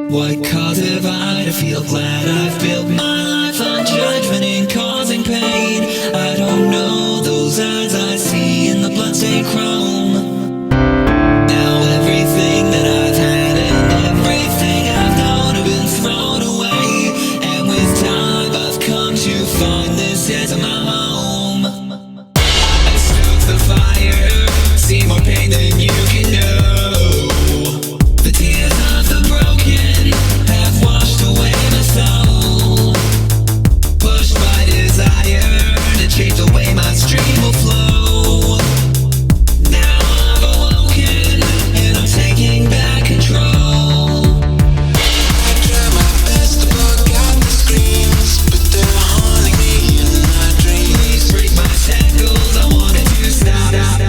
What cause have I to feel glad I've built my life on judgment and causing pain? I don't know those eyes I see in the bloodstained chrome. Now everything that I've had and everything I've known have been thrown away. And with time I've come to find this as my home. I stoke the fire, see more pain than you can know. The tears of the broken have washed away my soul. Pushed by desire to change the way my stream will flow. Now I've awoken and I'm taking back control. I try my best to block out the screams, but they're haunting me in my dreams. Please break my shackles, I want it to stop.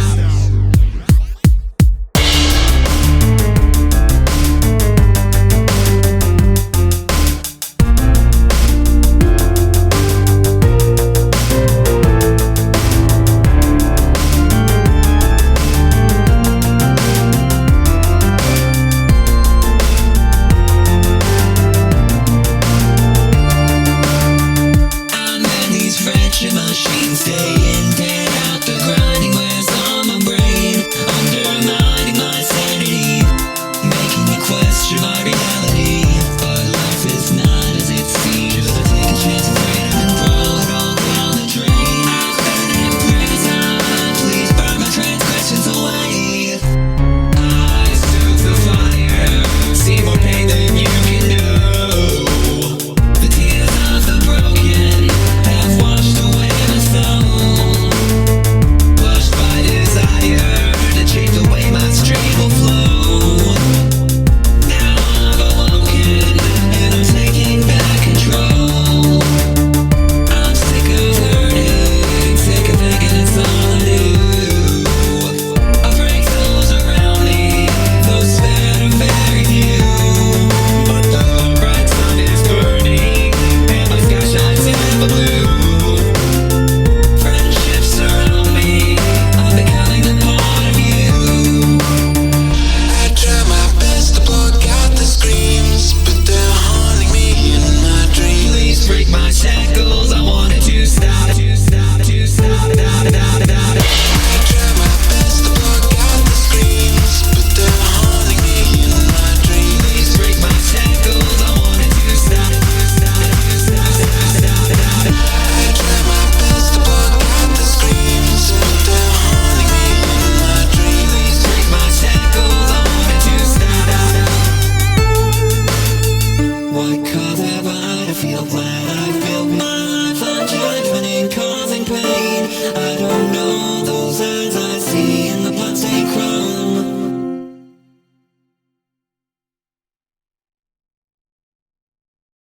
Friendship machines day in, day out, the grinding wears on my brain, undermining my sanity, making me question my reality.